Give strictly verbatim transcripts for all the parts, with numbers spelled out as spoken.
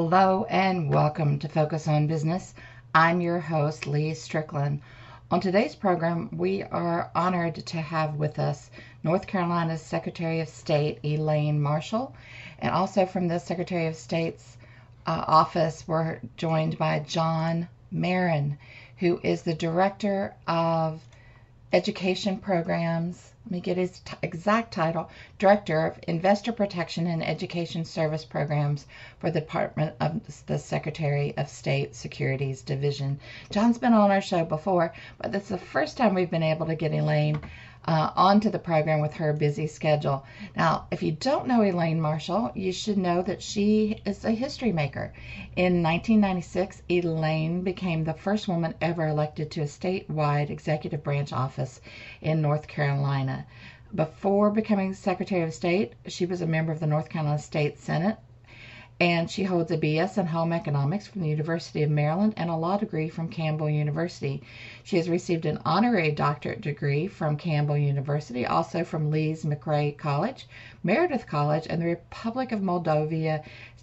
Hello and welcome to Focus on Business. I'm your host, Lee Strickland. On today's program, we are honored to have with us North Carolina's Secretary of State, Elaine Marshall, and also from the Secretary of State's uh, office, we're joined by John Marin, who is the Director of Education Programs. Let me get his t- exact title, Director of Investor Protection and Education Service Programs for the Department of the Secretary of State Securities Division. John's been on our show before, but this is the first time we've been able to get Elaine uh, onto the program with her busy schedule. Now, if you don't know Elaine Marshall, you should know that she is a history maker. In nineteen ninety-six, Elaine became the first woman ever elected to a statewide executive branch office in North Carolina. Before becoming Secretary of State, she was a member of the North Carolina State Senate, and she holds a B S in Home Economics from the University of Maryland and a law degree from Campbell University. She has received an honorary doctorate degree from Campbell University, also from Lees McRae College, Meredith College, and the Republic of Moldova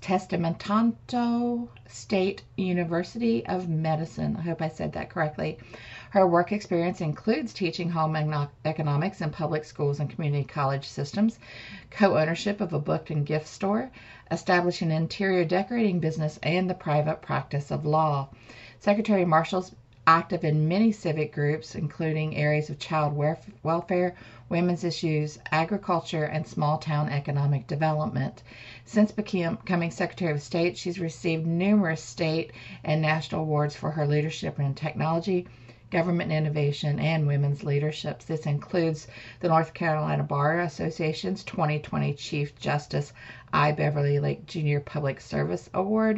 Testamentanto State University of Medicine. I hope I said that correctly. Her work experience includes teaching home economics in public schools and community college systems, co-ownership of a book and gift store, establishing an interior decorating business, and the private practice of law. Secretary Marshall's active in many civic groups, including areas of child welfare, women's issues, agriculture, and small-town economic development. Since becoming Secretary of State, she's received numerous state and national awards for her leadership in technology, government innovation, and women's leadership. This includes the North Carolina Bar Association's twenty twenty Chief Justice I. Beverly Lake Junior Public Service Award,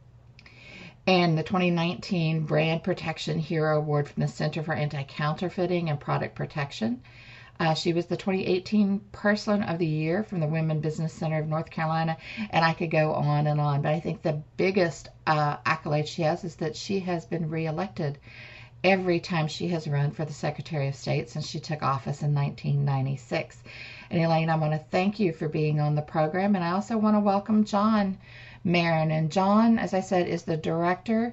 and the twenty nineteen Brand Protection Hero Award from the Center for Anti-Counterfeiting and Product Protection. Uh, she was the twenty eighteen Person of the Year from the Women Business Center of North Carolina, and I could go on and on, but I think the biggest uh, accolade she has is that she has been reelected every time she has run for the Secretary of State since she took office in nineteen ninety-six. And Elaine, I want to thank you for being on the program, and I also want to welcome John Marin. And John, as I said, is the Director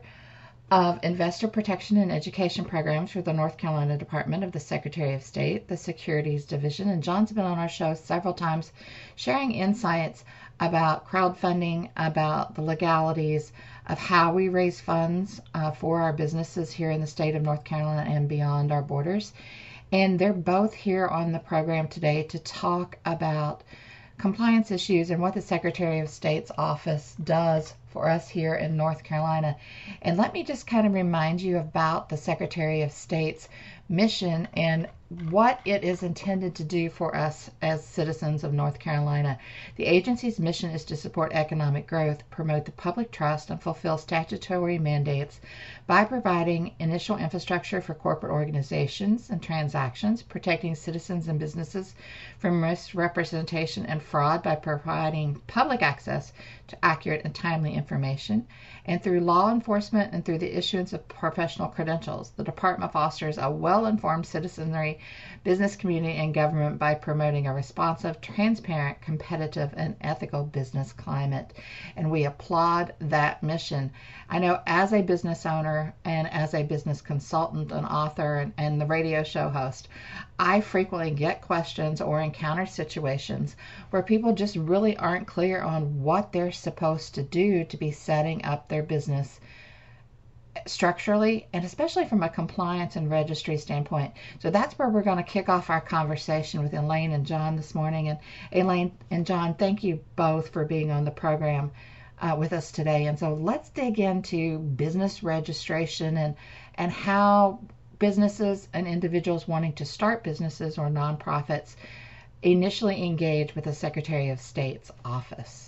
of Investor Protection and Education Programs for the North Carolina Department of the Secretary of State, the Securities Division. And John's been on our show several times sharing insights about crowdfunding, about the legalities of how we raise funds uh, for our businesses here in the state of North Carolina and beyond our borders. And they're both here on the program today to talk about compliance issues and what the Secretary of State's office does for us here in North Carolina. And let me just kind of remind you about the Secretary of State's mission and what it is intended to do for us as citizens of North Carolina. The agency's mission is to support economic growth, promote the public trust, and fulfill statutory mandates by providing initial infrastructure for corporate organizations and transactions, protecting citizens and businesses from misrepresentation and fraud by providing public access to accurate and timely information, and through law enforcement and through the issuance of professional credentials. The department fosters a well-informed citizenry, business community, and government by promoting a responsive, transparent, competitive, and ethical business climate. And we applaud that mission. I know as a business owner and as a business consultant, an author, and, and the radio show host, I frequently get questions or encounter situations where people just really aren't clear on what they're supposed to do to be setting up their business structurally, and especially from a compliance and registry standpoint. So that's where we're going to kick off our conversation with Elaine and John this morning. And Elaine and John, thank you both for being on the program uh, with us today. And so let's dig into business registration and and how businesses and individuals wanting to start businesses or nonprofits initially engage with the Secretary of State's office.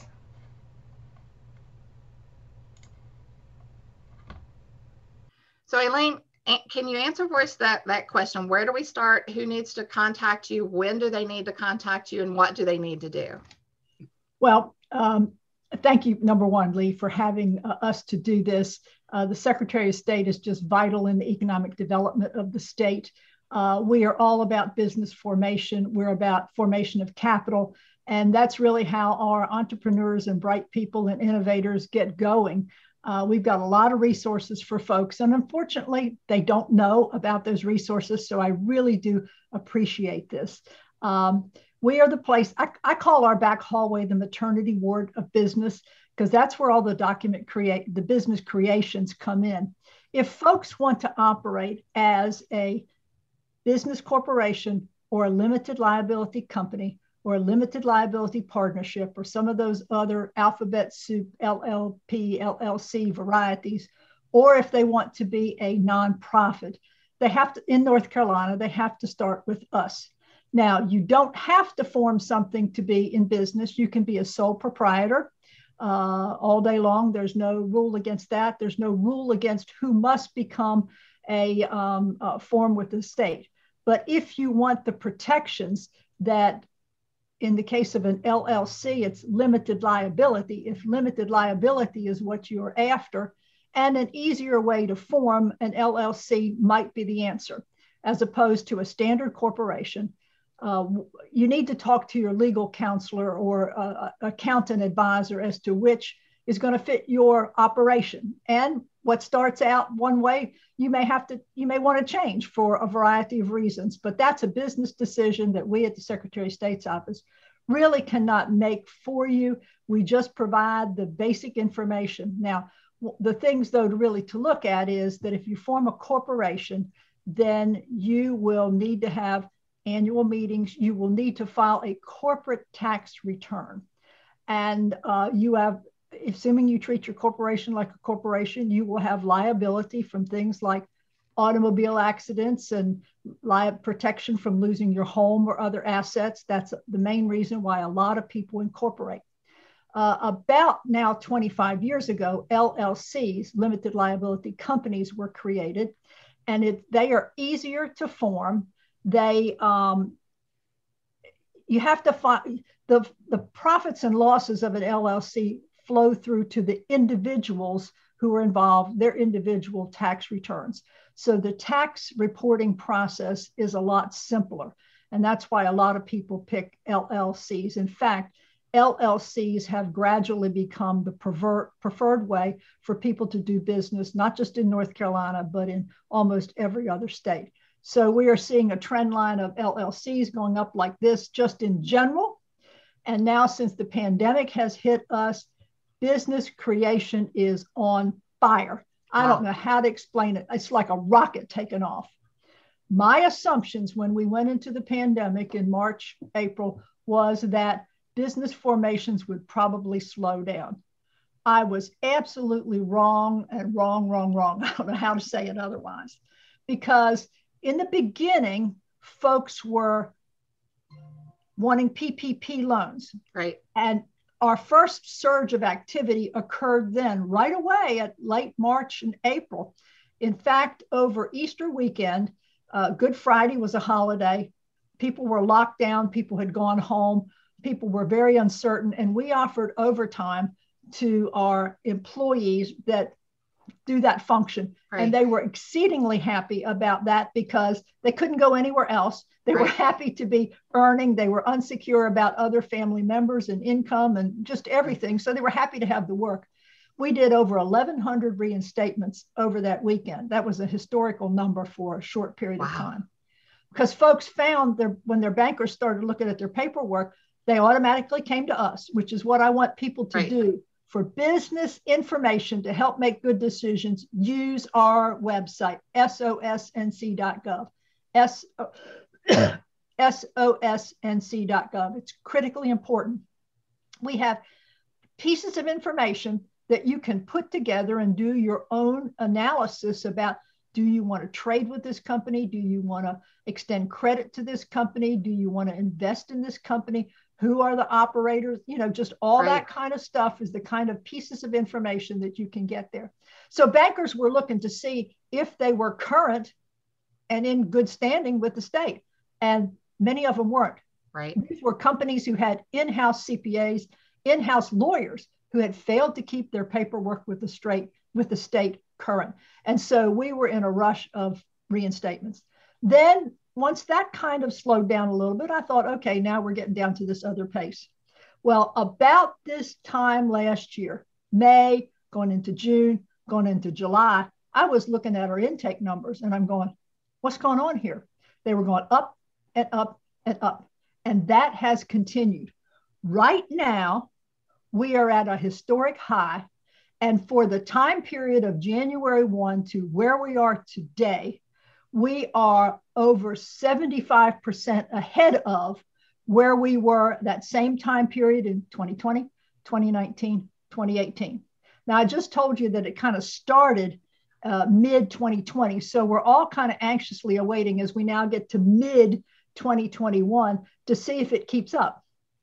So Elaine, can you answer for us that, that question? Where do we start? Who needs to contact you? When do they need to contact you? And what do they need to do? Well, um, thank you, number one, Lee, for having uh, us to do this. Uh, the Secretary of State is just vital in the economic development of the state. Uh, we are all about business formation. We're about formation of capital. And that's really how our entrepreneurs and bright people and innovators get going. Uh, we've got a lot of resources for folks. And unfortunately, they don't know about those resources. So I really do appreciate this. Um, we are the place, I, I call our back hallway the maternity ward of business, because that's where all the document create, the business creations come in. If folks want to operate as a business corporation or a limited liability company or a limited liability partnership or some of those other alphabet soup, L L P, L L C varieties, or if they want to be a nonprofit, they have to, in North Carolina, they have to start with us. Now, you don't have to form something to be in business. You can be a sole proprietor uh, all day long. There's no rule against that. There's no rule against who must become a um, uh, form with the state. But if you want the protections that, in the case of an L L C, it's limited liability. If limited liability is what you're after, and an easier way to form an L L C might be the answer, as opposed to a standard corporation. Uh, you need to talk to your legal counselor or uh, accountant advisor as to which is going to fit your operation. And what starts out one way, you may have to, you may want to change for a variety of reasons, but that's a business decision that we at the Secretary of State's office really cannot make for you. We just provide the basic information. Now, the things though to really to look at is that if you form a corporation, then you will need to have annual meetings. You will need to file a corporate tax return. And uh, you have, assuming you treat your corporation like a corporation, you will have liability from things like automobile accidents and li- protection from losing your home or other assets. That's the main reason why a lot of people incorporate. Uh, about now twenty-five years ago, L L Cs, limited liability companies, were created, and it, they are easier to form. They, um, you have to find the, the profits and losses of an L L C flow through to the individuals who are involved, their individual tax returns. So the tax reporting process is a lot simpler. And that's why a lot of people pick L L Cs. In fact, L L Cs have gradually become the prefer- preferred way for people to do business, not just in North Carolina, but in almost every other state. So we are seeing a trend line of L L Cs going up like this just in general. And now since the pandemic has hit us, business creation is on fire. I don't know how to explain it. It's like a rocket taking off. My assumptions when we went into the pandemic in March, April, was that business formations would probably slow down. I was absolutely wrong and wrong, wrong, wrong. I don't know how to say it otherwise. Because in the beginning, folks were wanting P P P loans. Right. And our first surge of activity occurred then, right away at late March and April. In fact, over Easter weekend, uh, Good Friday was a holiday. People were locked down. People had gone home. People were very uncertain. And we offered overtime to our employees that do that function. Right. And they were exceedingly happy about that because they couldn't go anywhere else. They right. were happy to be earning. They were unsecure about other family members and income and just everything. So they were happy to have the work. We did over eleven hundred reinstatements over that weekend. That was a historical number for a short period wow. of time. Because folks found their, when their bankers started looking at their paperwork, they automatically came to us, which is what I want people to right. do. For business information to help make good decisions, use our website, S O S N C dot gov. S O S N C dot gov. It's critically important. We have pieces of information that you can put together and do your own analysis about, do you want to trade with this company? Do you want to extend credit to this company? Do you want to invest in this company? Who are the operators? You know, just all right. that kind of stuff is the kind of pieces of information that you can get there. So bankers were looking to see if they were current and in good standing with the state. And many of them weren't. Right. These were companies who had in-house C P As, in-house lawyers who had failed to keep their paperwork with the straight, with the state current. And so we were in a rush of reinstatements. Then once that kind of slowed down a little bit, I thought, okay, now we're getting down to this other pace. Well, about this time last year, May, going into June, going into July, I was looking at our intake numbers and I'm going, what's going on here? They were going up and up and up. And that has continued. Right now, we are at a historic high. And for the time period of January first to where we are today, we are over seventy-five percent ahead of where we were that same time period in twenty twenty, twenty nineteen, twenty eighteen. Now, I just told you that it kind of started uh, mid twenty twenty. So we're all kind of anxiously awaiting as we now get to mid twenty twenty-one to see if it keeps up.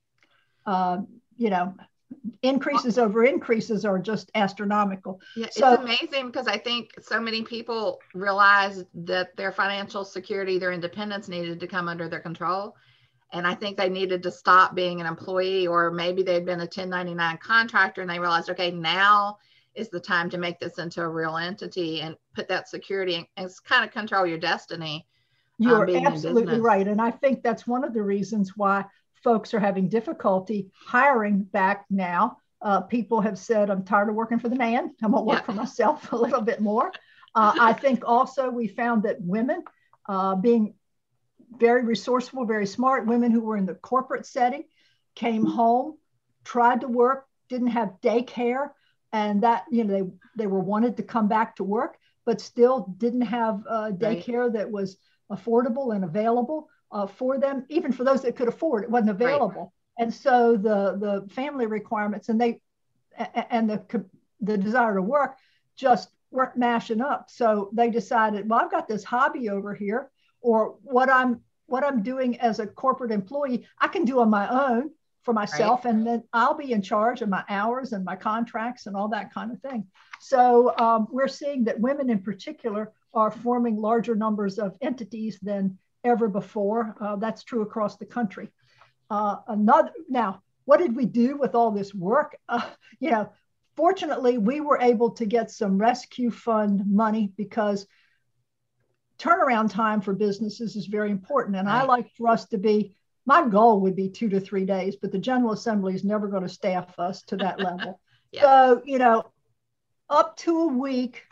Uh, you know, increases over increases are just astronomical. Yeah, so, it's amazing because I think so many people realized that their financial security, their independence needed to come under their control. And I think they needed to stop being an employee, or maybe they'd been a ten ninety-nine contractor and they realized, okay, now is the time to make this into a real entity and put that security and, and kind of control your destiny. You're um, absolutely right. And I think that's one of the reasons why folks are having difficulty hiring back now. Uh, people have said, I'm tired of working for the man. I'm going to work yeah. for myself a little bit more. Uh, I think also we found that women uh, being very resourceful, very smart, women who were in the corporate setting came home, tried to work, didn't have daycare, and that, you know, they, they were wanted to come back to work, but still didn't have uh, daycare right. that was affordable and available. Uh, for them, even for those that could afford it, wasn't available. Right. And so the the family requirements and they and the the desire to work just weren't mashing up. So they decided, well, I've got this hobby over here, or what I'm what I'm doing as a corporate employee, I can do on my own for myself, right. and then I'll be in charge of my hours and my contracts and all that kind of thing. So um, we're seeing that women in particular are forming larger numbers of entities than ever before. Uh, that's true across the country. Uh, another now, what did we do with all this work? Uh, you know, fortunately, we were able to get some rescue fund money because turnaround time for businesses is very important. And right. I like for us to be, my goal would be two to three days, but the General Assembly is never going to staff us to that level. yeah. So, you know, up to a week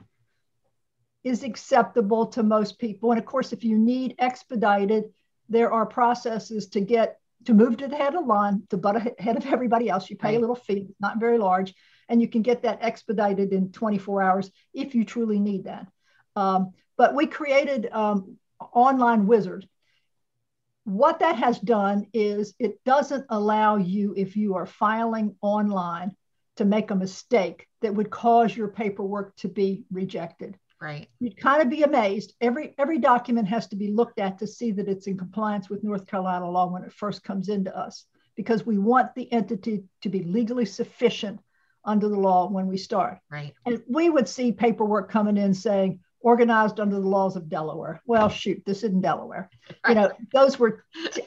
is acceptable to most people. And of course, if you need expedited, there are processes to get to move to the head of the line, to butt ahead of everybody else. You pay right. a little fee, not very large, and you can get that expedited in twenty-four hours if you truly need that. Um, but we created um, Online Wizard. What that has done is it doesn't allow you, if you are filing online, to make a mistake that would cause your paperwork to be rejected. Right. You'd kind of be amazed. Every every document has to be looked at to see that it's in compliance with North Carolina law when it first comes into us, because we want the entity to be legally sufficient under the law when we start. Right. And we would see paperwork coming in saying organized under the laws of Delaware. Well, shoot, this isn't Delaware. Right. You know, those were t-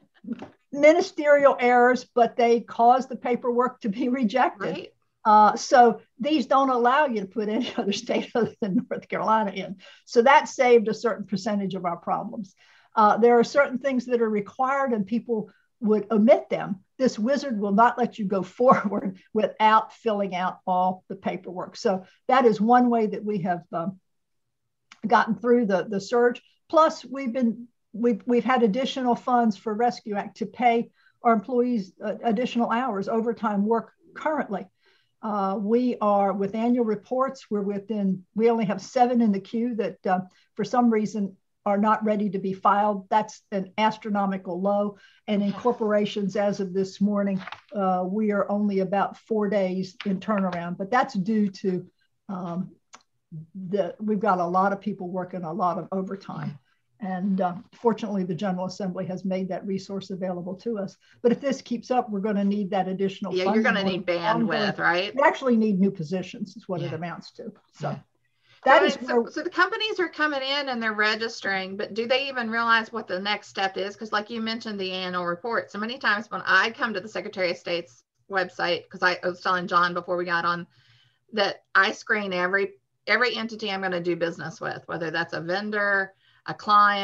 ministerial errors, but they caused the paperwork to be rejected. Right. Uh, so these don't allow you to put any other state other than North Carolina in. So that saved a certain percentage of our problems. Uh, there are certain things that are required and people would omit them. This wizard will not let you go forward without filling out all the paperwork. So that is one way that we have um, gotten through the, the surge. Plus, we've been we've we've had additional funds for Rescue Act to pay our employees uh, additional hours, overtime work currently. Uh, we are with annual reports. We're within, we only have seven in the queue that uh, for some reason are not ready to be filed. That's an astronomical low. And in corporations as of this morning, uh, we are only about four days in turnaround, but that's due to um, the, we've got a lot of people working a lot of overtime. And uh, fortunately, the General Assembly has made that resource available to us. But if this keeps up, we're going to need that additional Yeah, funding. You're going to need bandwidth, right? We actually need new positions is what yeah. it amounts to. So yeah. that so, is so, where, so the companies are coming in and they're registering, but do they even realize what the next step is? Because like you mentioned, the annual report. So many times when I come to the Secretary of State's website, because I, I was telling John before we got on, that I screen every every entity I'm going to do business with, whether that's a vendor, a client,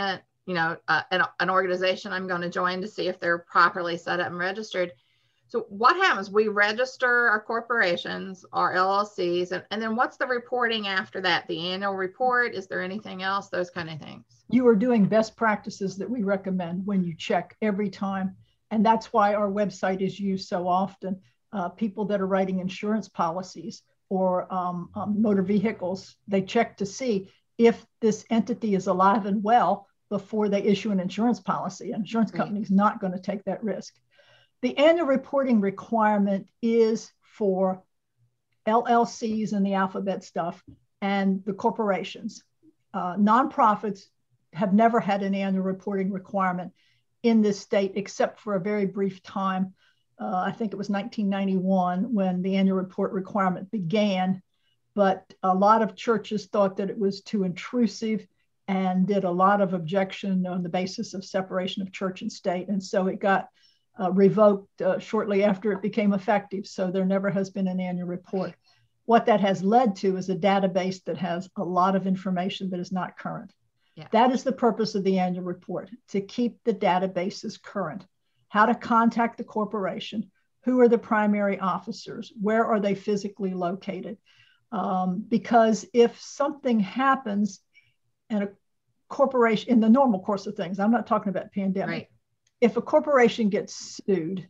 you know, uh, an, an organization I'm going to join to see if they're properly set up and registered. So what happens? We register our corporations, our L L Cs, and, and then what's the reporting after that? The annual report? Is there anything else? Those kind of things. You are doing best practices that we recommend when you check every time. And that's why our website is used so often. Uh, people that are writing insurance policies or um, um, motor vehicles, they check to see if this entity is alive and well before they issue an insurance policy. An insurance company is not going to take that risk. The annual reporting requirement is for L L Cs and the alphabet stuff and the corporations. Uh, nonprofits have never had an annual reporting requirement in this state, except for a very brief time. Uh, I think it was nineteen ninety-one when the annual report requirement began, but a lot of churches thought that it was too intrusive and did a lot of objection on the basis of separation of church and state. And so it got Uh, revoked uh, shortly after it became effective. So there never has been an annual report. What that has led to is a database that has a lot of information that is not current. Yeah. That is the purpose of the annual report, to keep the databases current. How to contact the corporation, who are the primary officers, where are they physically located? Um, because if something happens and a corporation, in the normal course of things, I'm not talking about pandemic, right. If a corporation gets sued,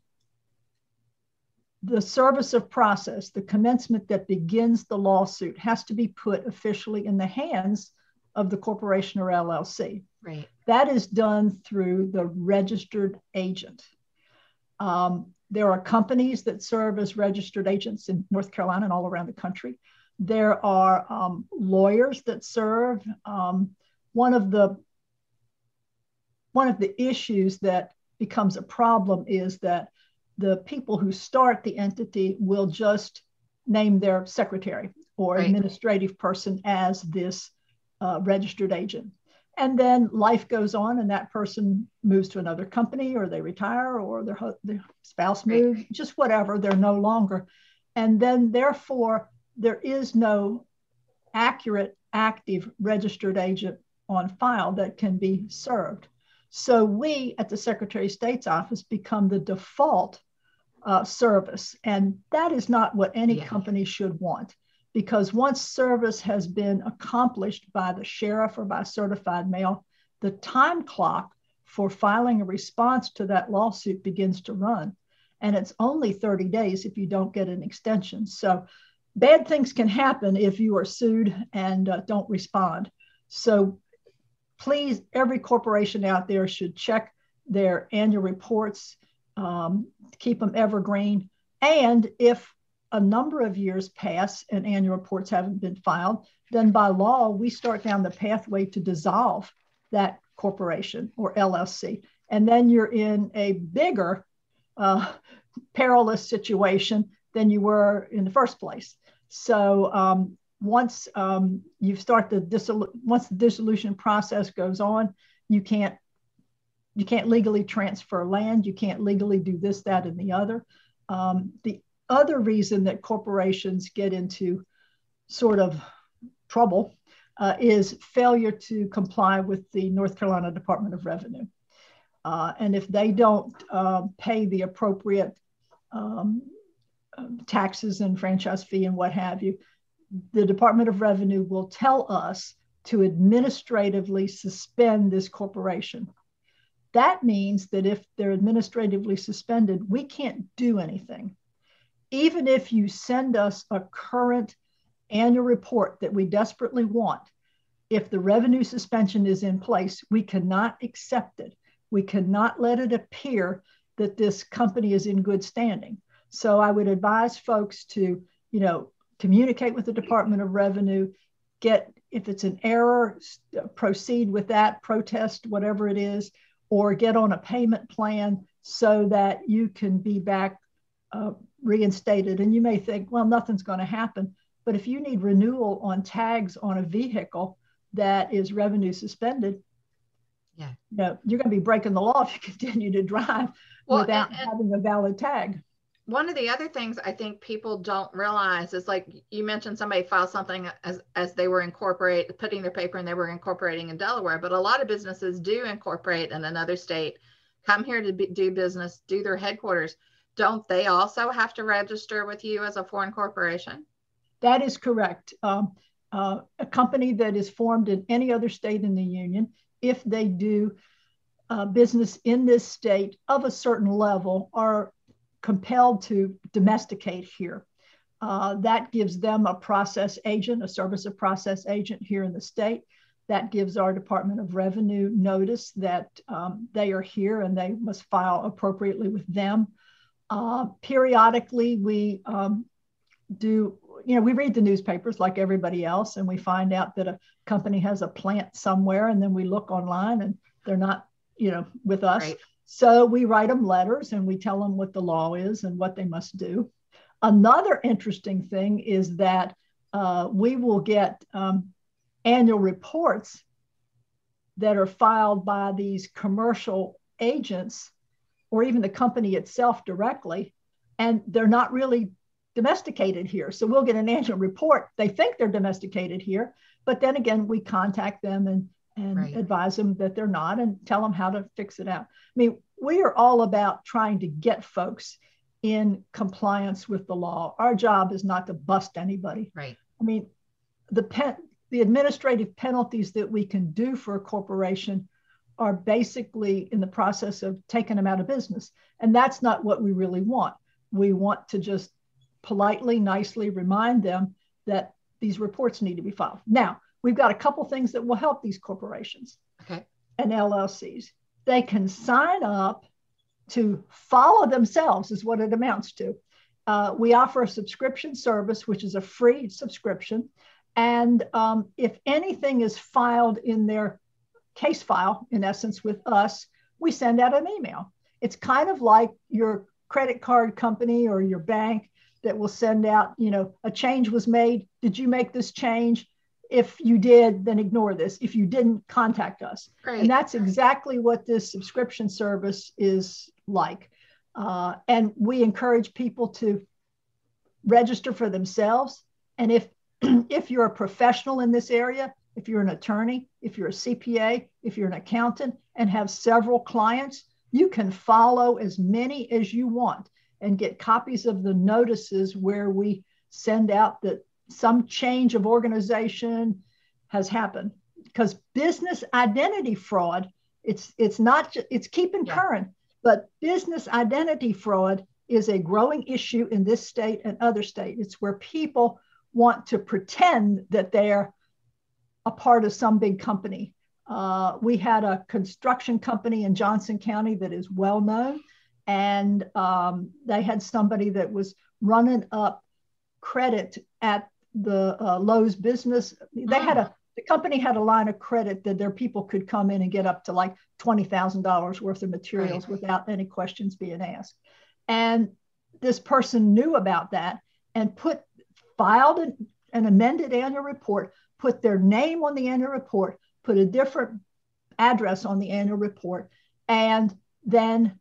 the service of process, the commencement that begins the lawsuit, has to be put officially in the hands of the corporation or L L C. Right. That is done through the registered agent. Um, there are companies that serve as registered agents in North Carolina and all around the country. There are um, lawyers that serve. Um, one of the one of the issues that becomes a problem is that the people who start the entity will just name their secretary or right. administrative person as this uh, registered agent. And then life goes on and that person moves to another company, or they retire, or their, their spouse right. moves, just whatever, they're no longer. And then therefore, there is no accurate, active registered agent on file that can be served. So we at the Secretary of State's office become the default uh, service. And that is not what any yeah. company should want, because once service has been accomplished by the sheriff or by certified mail, the time clock for filing a response to that lawsuit begins to run. And it's only thirty days if you don't get an extension. So bad things can happen if you are sued and uh, don't respond. So please, every corporation out there should check their annual reports, um, keep them evergreen. And if a number of years pass and annual reports haven't been filed, then by law, we start down the pathway to dissolve that corporation or L L C. And then you're in a bigger uh, perilous situation than you were in the first place. So um, once um, you start the dissolu- once the dissolution process goes on, you can't you can't legally transfer land. You can't legally do this, that, and the other. Um, the other reason that corporations get into sort of trouble uh, is failure to comply with the North Carolina Department of Revenue. Uh, and if they don't uh, pay the appropriate um, taxes and franchise fee and what have you, the Department of Revenue will tell us to administratively suspend this corporation. That means that if they're administratively suspended, we can't do anything. Even if you send us a current annual report that we desperately want, if the revenue suspension is in place, we cannot accept it. We cannot let it appear that this company is in good standing. So I would advise folks to, you know, communicate with the Department of Revenue, get, if it's an error, proceed with that, protest whatever it is, or get on a payment plan so that you can be back uh, reinstated. And you may think, well, nothing's going to happen. But if you need renewal on tags on a vehicle that is revenue suspended, yeah, you know, you're going to be breaking the law if you continue to drive well, without and, and, having a valid tag. one of the other things I think people don't realize is, like you mentioned, somebody filed something as as they were incorporate putting their paper and they were incorporating in Delaware, but a lot of businesses do incorporate in another state, come here to be, do business, do their headquarters. Don't they also have to register with you as a foreign corporation? That is correct. Um, uh, a company that is formed in any other state in the union, if they do uh, business in this state of a certain level, are compelled to domesticate here. Uh, that gives them a process agent, a service of process agent here in the state. That gives our Department of Revenue notice that um, they are here and they must file appropriately with them. Uh, periodically, we um, do, you know, we read the newspapers like everybody else, and we find out that a company has a plant somewhere, and then we look online and they're not, you know, with us. Right. So we write them letters and we tell them what the law is and what they must do. Another interesting thing is that uh, we will get um, annual reports that are filed by these commercial agents or even the company itself directly, and they're not really domesticated here. So we'll get an annual report. They think they're domesticated here, but then again, we contact them and and right. advise them that they're not and tell them how to fix it out. I mean, we are all about trying to get folks in compliance with the law. Our job is not to bust anybody. Right. I mean, the pen, the administrative penalties that we can do for a corporation are basically in the process of taking them out of business. And that's not what we really want. We want to just politely, nicely remind them that these reports need to be filed. Now, we've got a couple things that will help these corporations okay. and L L Cs. They can sign up to follow themselves, is what it amounts to. Uh, we offer a subscription service, which is a free subscription. And um, if anything is filed in their case file, in essence, with us, we send out an email. It's kind of like your credit card company or your bank that will send out, you know, a change was made. Did you make this change? If you did, then ignore this. If you didn't, contact us. Great. And that's exactly what this subscription service is like. Uh, and we encourage people to register for themselves. And if, if you're a professional in this area, if you're an attorney, if you're a C P A, if you're an accountant and have several clients, you can follow as many as you want and get copies of the notices where we send out that some change of organization has happened. Because business identity fraud, it's it's not it's keeping yeah. current, but business identity fraud is a growing issue in this state and other states. It's where people want to pretend that they're a part of some big company. Uh, we had a construction company in Johnson County that is well known, and um, they had somebody that was running up credit at the uh, Lowe's business. They had a, the company had a line of credit that their people could come in and get up to like twenty thousand dollars worth of materials right. without any questions being asked. And this person knew about that and put, filed an, an amended annual report, put their name on the annual report, put a different address on the annual report, and then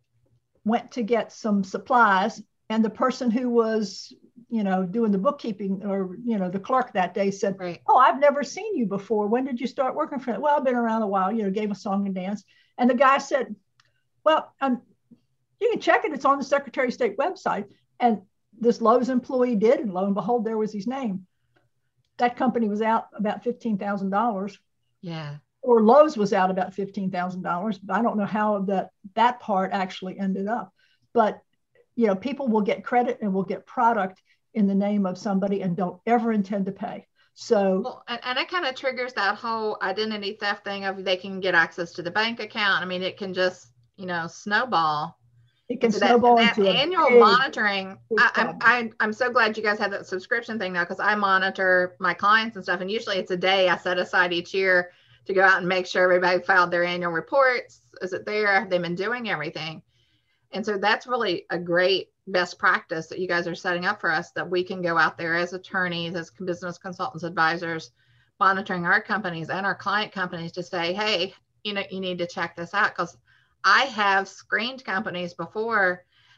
went to get some supplies. And the person who was, you know, doing the bookkeeping or, you know, the clerk that day said, right. oh, I've never seen you before. When did you start working for it? Well, I've been around a while, you know, gave a song and dance. And the guy said, well, um, you can check it. It's on the Secretary of State website. And this Lowe's employee did. And lo and behold, there was his name. That company was out about fifteen thousand dollars. Yeah. Or Lowe's was out about fifteen thousand dollars. I don't know how that, that part actually ended up. But, you know, people will get credit and will get product in the name of somebody and don't ever intend to pay. So, well, and, and it kind of triggers that whole identity theft thing of they can get access to the bank account. I mean, it can just, you know, snowball. It can so snowball that, into that annual big, monitoring. big I, I'm, I, I'm so glad you guys have that subscription thing now, because I monitor my clients and stuff. And usually it's a day I set aside each year to go out and make sure everybody filed their annual reports. Is it there? Have they been doing everything? And so that's really a great best practice that you guys are setting up for us, that we can go out there as attorneys, as business consultants, advisors, monitoring our companies and our client companies to say, hey, you know, you need to check this out. Because I have screened companies before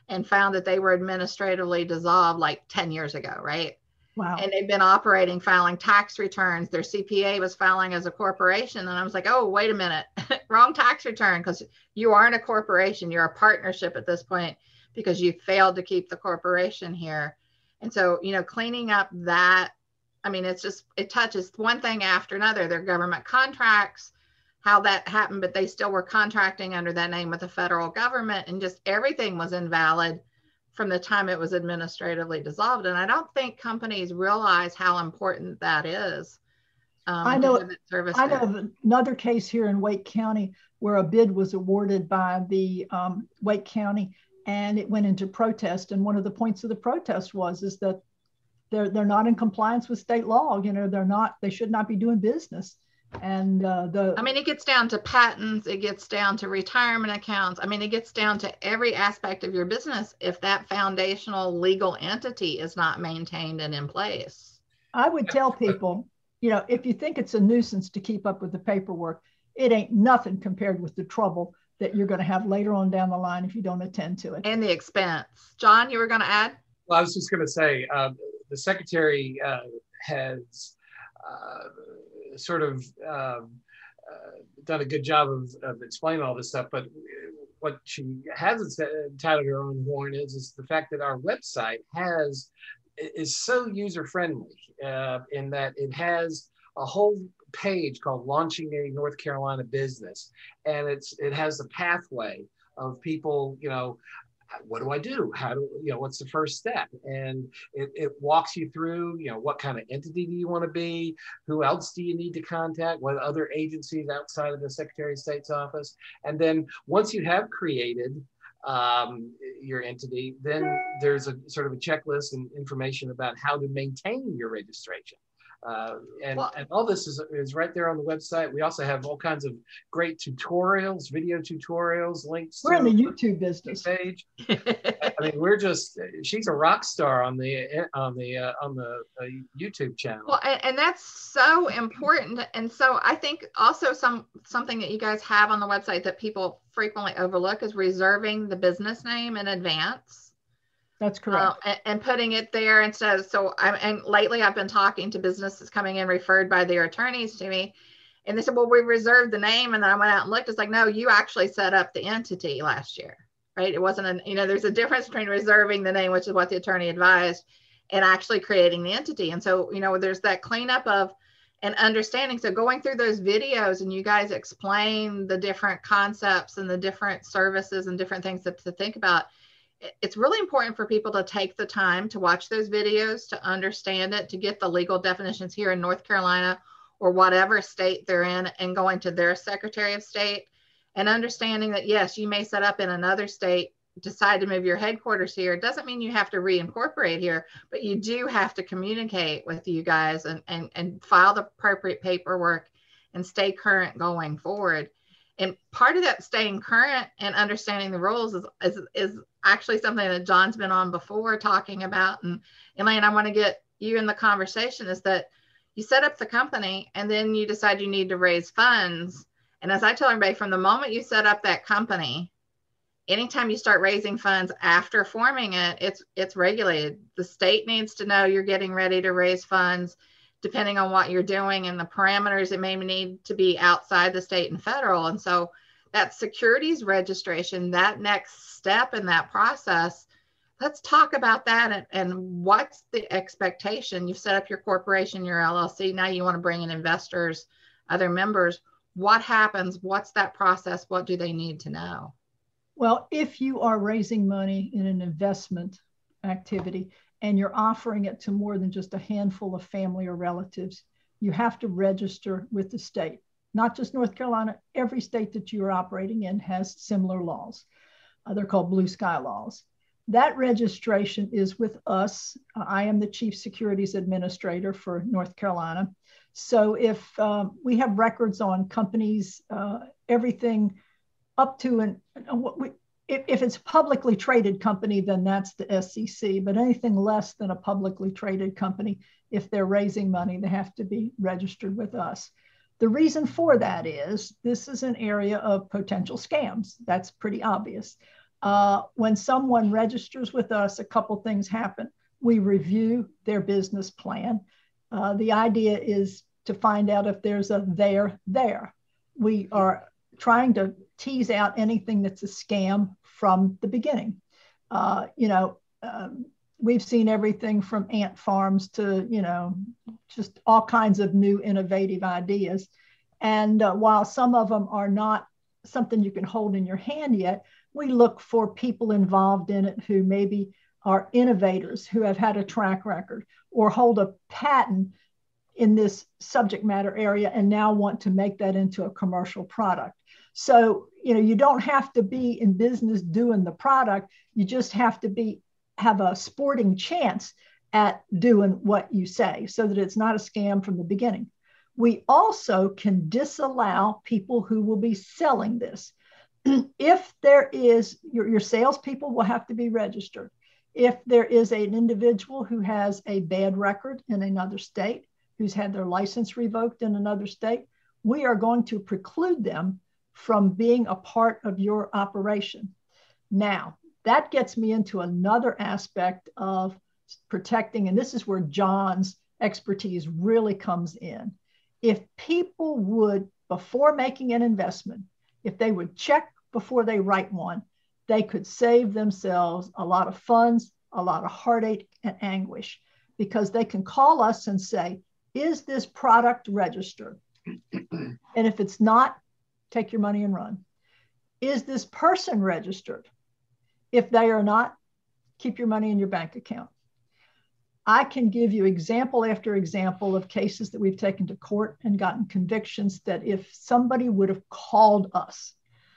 and found that they were administratively dissolved like ten years ago, right? Wow. And they've been operating, filing tax returns. Their C P A was filing as a corporation. And I was like, oh, wait a minute, wrong tax return, because you aren't a corporation. You're a partnership at this point because you failed to keep the corporation here. And so, you know, cleaning up that, I mean, it's just, it touches one thing after another. Their government contracts, how that happened, but they still were contracting under that name with the federal government, and just everything was invalid from the time it was administratively dissolved. And I don't think companies realize how important that is. Um, I know, I know there. of another case here in Wake County where a bid was awarded by the um, Wake County, and it went into protest. And one of the points of the protest was is that they're they're not in compliance with state law. You know, they're not, they should not be doing business. And uh, the I mean, it gets down to patents, it gets down to retirement accounts. I mean, it gets down to every aspect of your business if that foundational legal entity is not maintained and in place. I would tell people, you know, if you think it's a nuisance to keep up with the paperwork, it ain't nothing compared with the trouble that you're going to have later on down the line if you don't attend to it. And the expense. John, you were going to add? Well, I was just going to say, uh, the Secretary uh, has uh, sort of um, uh, done a good job of, of explaining all this stuff, but what she hasn't said, titled her own horn is, is the fact that our website has, is so user-friendly uh, in that it has a whole page called Launching a North Carolina Business. And it's it has a pathway of people, you know, what do I do? How do, you know, what's the first step? And it, it walks you through, you know, what kind of entity do you want to be? Who else do you need to contact? What other agencies outside of the Secretary of State's office? And then once you have created um, your entity, then there's a sort of a checklist and information about how to maintain your registration. Uh, and, well, and all this is, is right there on the website. We also have all kinds of great tutorials, video tutorials, links. We're to in the YouTube business. Page. I mean, we're just, she's a rock star on the on the uh, on the uh, YouTube channel. Well, and, and that's so important. And so I think also some something that you guys have on the website that people frequently overlook is reserving the business name in advance. That's correct. Uh, and, and putting it there instead of, so I'm, and lately I've been talking to businesses coming in referred by their attorneys to me, and they said, well, we reserved the name. And then I went out and looked, it's like, no, you actually set up the entity last year, right? It wasn't an, you know, there's a difference between reserving the name, which is what the attorney advised, and actually creating the entity. And so, you know, there's that cleanup of an understanding. So going through those videos and you guys explain the different concepts and the different services and different things to, to think about, it's really important for people to take the time to watch those videos, to understand it, to get the legal definitions here in North Carolina or whatever state they're in, and going to their Secretary of State and understanding that, yes, you may set up in another state, decide to move your headquarters here. It doesn't mean you have to reincorporate here, but you do have to communicate with you guys and, and, and file the appropriate paperwork and stay current going forward. And part of that staying current and understanding the rules is, is, is actually something that John's been on before talking about. And Elaine, I want to get you in the conversation, is that you set up the company and then you decide you need to raise funds. And as I tell everybody, from the moment you set up that company, anytime you start raising funds after forming it, it's, it's regulated. The state needs to know you're getting ready to raise funds. Depending on what you're doing and the parameters, it may need to be outside the state and federal. And so that securities registration, that next step in that process, let's talk about that. And, and what's the expectation? You've set up your corporation, your L L C. Now you want to bring in investors, other members. What happens? What's that process? What do they need to know? Well, if you are raising money in an investment activity, and you're offering it to more than just a handful of family or relatives, you have to register with the state. Not just North Carolina, every state that you're operating in has similar laws. Uh, they're called blue sky laws. That registration is with us. Uh, I am the Chief Securities Administrator for North Carolina. So if um, we have records on companies, uh, everything up to and what we, If, if it's a publicly traded company, then that's the S E C, but anything less than a publicly traded company, if they're raising money, they have to be registered with us. The reason for that is this is an area of potential scams. That's pretty obvious. Uh, when someone registers with us, a couple things happen. We review their business plan. Uh, the idea is to find out if there's a there there. We are trying to tease out anything that's a scam from the beginning. Uh, you know, um, we've seen everything from ant farms to, you know, just all kinds of new innovative ideas. And uh, while some of them are not something you can hold in your hand yet, we look for people involved in it who maybe are innovators, who have had a track record or hold a patent in this subject matter area and now want to make that into a commercial product. So, you know, you don't have to be in business doing the product. You just have to be have a sporting chance at doing what you say so that it's not a scam from the beginning. We also can disallow people who will be selling this. If there is, your, your salespeople will have to be registered. If there is an individual who has a bad record in another state, who's had their license revoked in another state, we are going to preclude them from being a part of your operation. Now, that gets me into another aspect of protecting, and this is where John's expertise really comes in. If people would, before making an investment, if they would check before they write one, they could save themselves a lot of funds, a lot of heartache and anguish, because they can call us and say, is this product registered? And if it's not, take your money and run. Is this person registered? If they are not, keep your money in your bank account. I can give you example after example of cases that we've taken to court and gotten convictions that if somebody would have called us,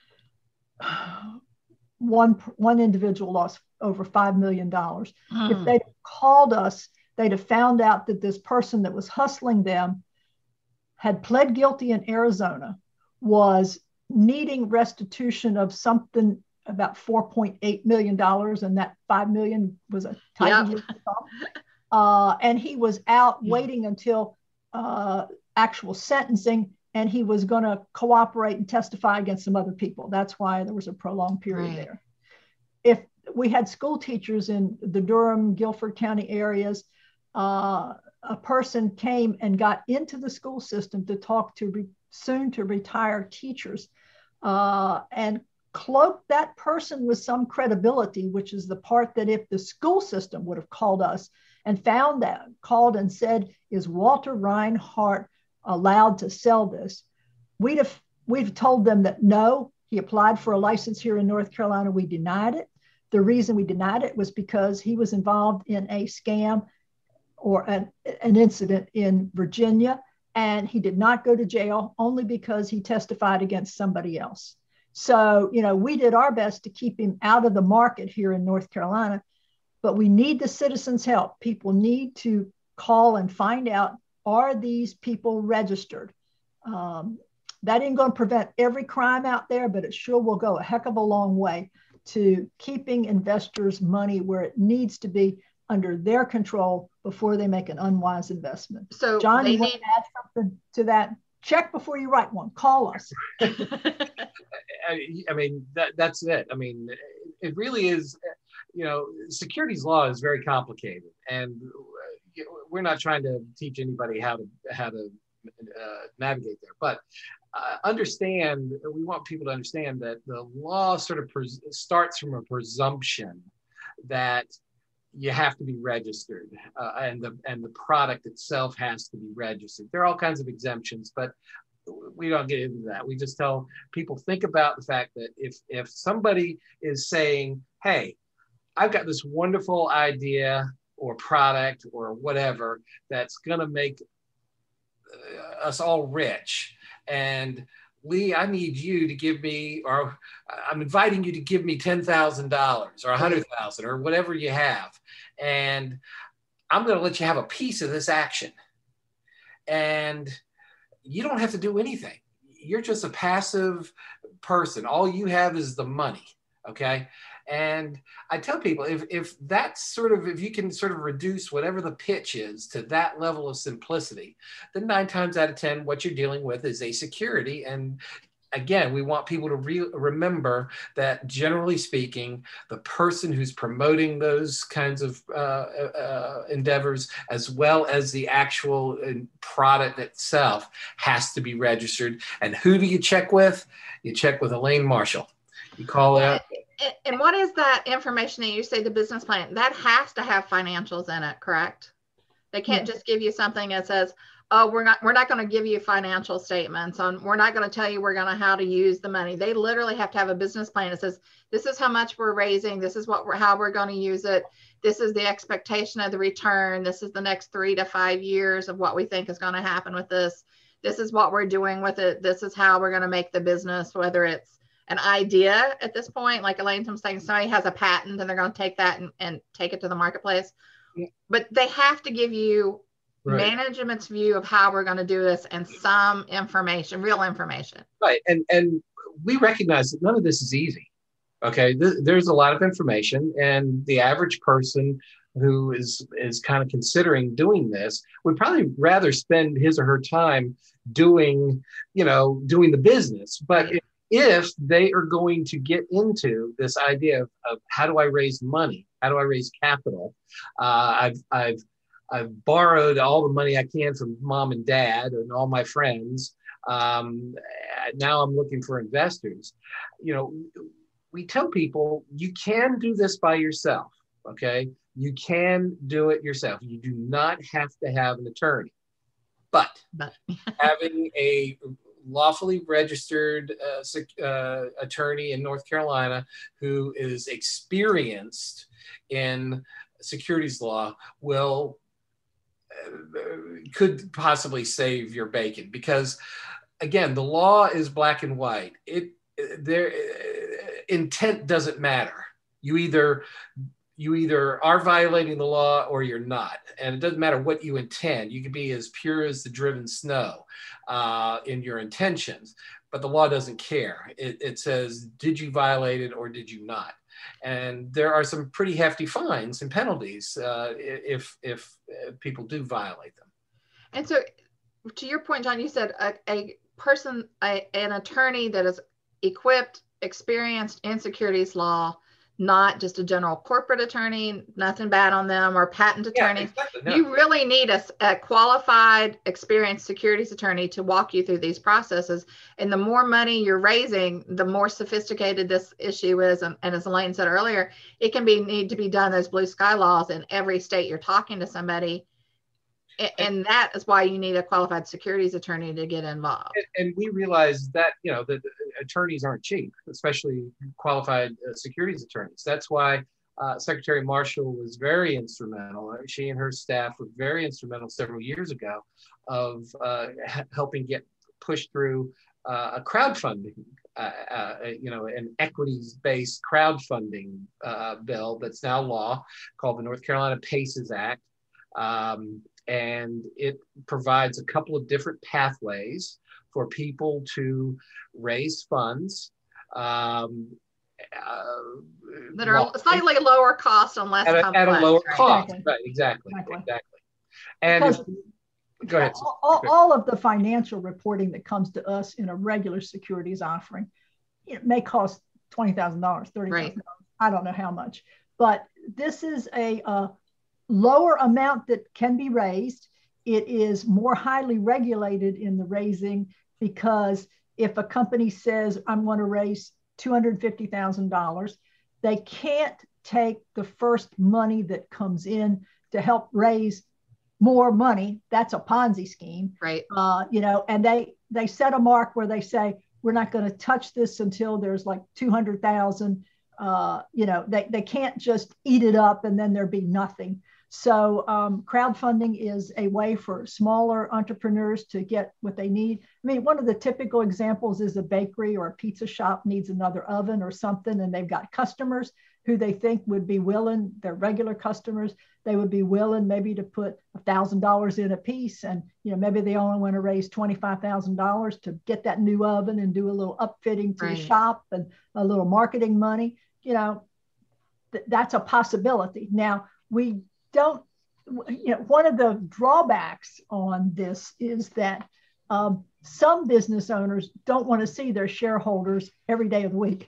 one, one individual lost over five million dollars. Mm. If they'd called us, they'd have found out that this person that was hustling them had pled guilty in Arizona, was needing restitution of something about four point eight million dollars, and that five million dollars was a tiny yep. sum. Uh, and he was out waiting until uh, actual sentencing, and he was going to cooperate and testify against some other people. That's why there was a prolonged period right. there. If we had school teachers in the Durham, Guilford County areas, uh, a person came and got into the school system to talk to re- soon to retire teachers uh, and cloaked that person with some credibility, which is the part that if the school system would have called us and found that, called and said, is Walter Reinhardt allowed to sell this? We'd have, we've told them that no, he applied for a license here in North Carolina. We denied it. The reason we denied it was because he was involved in a scam or an, an incident in Virginia, and he did not go to jail only because he testified against somebody else. So, you know, we did our best to keep him out of the market here in North Carolina, but we need the citizens' help. People need to call and find out, are these people registered? Um, that ain't going to prevent every crime out there, but it sure will go a heck of a long way to keeping investors' money where it needs to be under their control before they make an unwise investment. So, John, they you need want to add something to that? Check before you write one. Call us. I mean, that, that's it. I mean, it really is, you know, securities law is very complicated, and we're not trying to teach anybody how to how to uh, navigate there. But uh, understand, we want people to understand that the law sort of pres- starts from a presumption that you have to be registered, uh, and the and the product itself has to be registered. There are all kinds of exemptions, but we don't get into that. We just tell people, think about the fact that if if somebody is saying, hey, I've got this wonderful idea or product or whatever that's going to make uh, us all rich, and Lee, I need you to give me, or I'm inviting you to give me ten thousand dollars or one hundred thousand dollars or whatever you have. And I'm going to let you have a piece of this action. And you don't have to do anything. You're just a passive person. All you have is the money. Okay. And I tell people, if, if that's sort of, if you can sort of reduce whatever the pitch is to that level of simplicity, then nine times out of ten, what you're dealing with is a security. And again, we want people to re- remember that, generally speaking, the person who's promoting those kinds of uh, uh, endeavors, as well as the actual product itself, has to be registered. And who do you check with? You check with Elaine Marshall. You call out. And what is that information that you say, the business plan? That has to have financials in it, correct? They can't yeah. just give you something that says, oh, we're not we're not going to give you financial statements on, we're not going to tell you we're going to how to use the money. They literally have to have a business plan that says, this is how much we're raising, this is what we're how we're going to use it, this is the expectation of the return, this is the next three to five years of what we think is going to happen with this, this is what we're doing with it, this is how we're going to make the business, whether it's an idea at this point, like Elaine was saying, somebody has a patent and they're going to take that and, and take it to the marketplace. Yeah. But they have to give you right. management's view of how we're going to do this and some information, real information. Right. And and we recognize that none of this is easy. Okay. Th- there's a lot of information, and the average person who is is kind of considering doing this would probably rather spend his or her time doing, you know, doing the business. But right. if, if they are going to get into this idea of, of how do I raise money? How do I raise capital? Uh, I've I've I've borrowed all the money I can from mom and dad and all my friends. Um, now I'm looking for investors. You know, we tell people you can do this by yourself. Okay, you can do it yourself. You do not have to have an attorney, but, but. having a lawfully registered uh, uh, attorney in North Carolina who is experienced in securities law will uh, could possibly save your bacon, because again, the law is black and white. It their uh, intent doesn't matter. You either you either are violating the law or you're not. And it doesn't matter what you intend. You can be as pure as the driven snow uh, in your intentions, but the law doesn't care. It, it says, did you violate it or did you not? And there are some pretty hefty fines and penalties uh, if, if people do violate them. And so to your point, John, you said a, a person, a, an attorney that is equipped, experienced in securities law, not just a general corporate attorney, nothing bad on them, or patent attorney. Yeah, exactly. No. You really need a, a qualified, experienced securities attorney to walk you through these processes. And the more money you're raising, the more sophisticated this issue is. And, and as Elaine said earlier, it can be need to be done as blue sky laws in every state you're talking to somebody. And, and that is why you need a qualified securities attorney to get involved. And, and we realize that, you know, that attorneys aren't cheap, especially qualified uh, securities attorneys. That's why uh, Secretary Marshall was very instrumental. She and her staff were very instrumental several years ago of uh, helping get pushed through uh, a crowdfunding, uh, uh, you know, an equities-based crowdfunding uh, bill that's now law, called the North Carolina PACES Act. Um, and it provides a couple of different pathways for people to raise funds um, uh, that are well, slightly lower cost and less at a, complex. At a lower right? cost, exactly. right? Exactly, exactly. exactly. And if, go ahead. All, all of the financial reporting that comes to us in a regular securities offering, it may cost twenty thousand dollars, thirty thousand dollars. Right. I don't know how much, but this is a uh, lower amount that can be raised. It is more highly regulated in the raising, because if a company says, I'm going to raise two hundred fifty thousand dollars, they can't take the first money that comes in to help raise more money. That's a Ponzi scheme. Right. Uh, you know, and they, they set a mark where they say, we're not going to touch this until there's like two hundred thousand. Uh, you know, they, they can't just eat it up and then there be nothing. So um, crowdfunding is a way for smaller entrepreneurs to get what they need. I mean, one of the typical examples is a bakery or a pizza shop needs another oven or something, and they've got customers who they think would be willing, they're regular customers, they would be willing maybe to put one thousand dollars in a piece, and you know maybe they only want to raise twenty-five thousand dollars to get that new oven and do a little upfitting to right. the shop and a little marketing money. You know, th- that's a possibility. Now, we don't, you know, one of the drawbacks on this is that um, some business owners don't want to see their shareholders every day of the week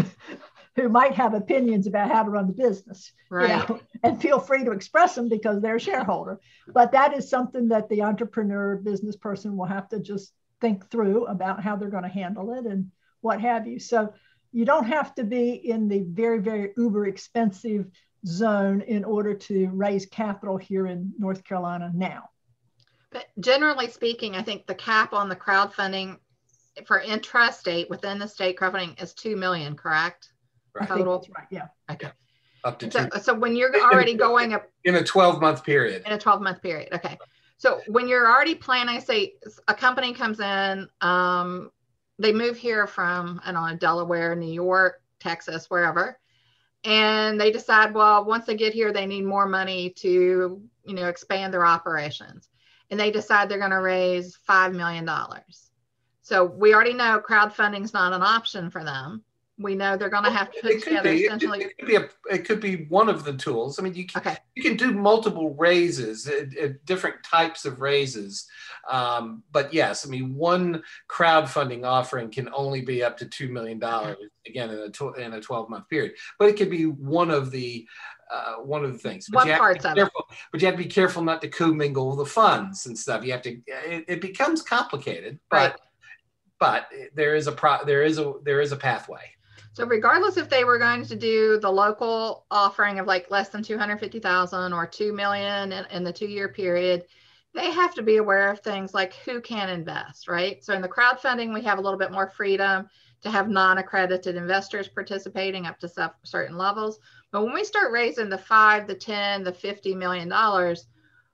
who might have opinions about how to run the business, right. you know, and feel free to express them because they're a shareholder. But that is something that the entrepreneur business person will have to just think through about how they're going to handle it and what have you. So you don't have to be in the very, very uber expensive zone in order to raise capital here in North Carolina now. But generally speaking, I think the cap on the crowdfunding for intrastate within the state crowdfunding is two million, correct? Right. Total. That's right. Yeah. Okay. Up to so, two. so when you're already going up in a twelve month period. In a twelve month period. Okay. So when you're already planning, say a company comes in, um, they move here from, I don't know, Delaware, New York, Texas, wherever. And they decide, well, once they get here, they need more money to, you know, expand their operations. And they decide they're going to raise five million dollars. So we already know crowdfunding is not an option for them. We know they're going to have to put together be. essentially. It, it, could be a, it could be one of the tools. I mean, you can, okay. you can do multiple raises, uh, uh, different types of raises. Um, but yes, I mean, one crowdfunding offering can only be up to two million dollars, okay. again, in a, tw- in a twelve month period. But it could be one of the uh, one of the things. But what you have parts to be of careful, it? But you have to be careful not to commingle the funds and stuff. You have to, it, it becomes complicated, but, right. but there is a pro, there is a, there is a pathway. So regardless if they were going to do the local offering of like less than two hundred fifty thousand or two million in, in the two year period, they have to be aware of things like who can invest, right? So in the crowdfunding, we have a little bit more freedom to have non-accredited investors participating up to certain levels. But when we start raising the five, the ten, the fifty million dollars,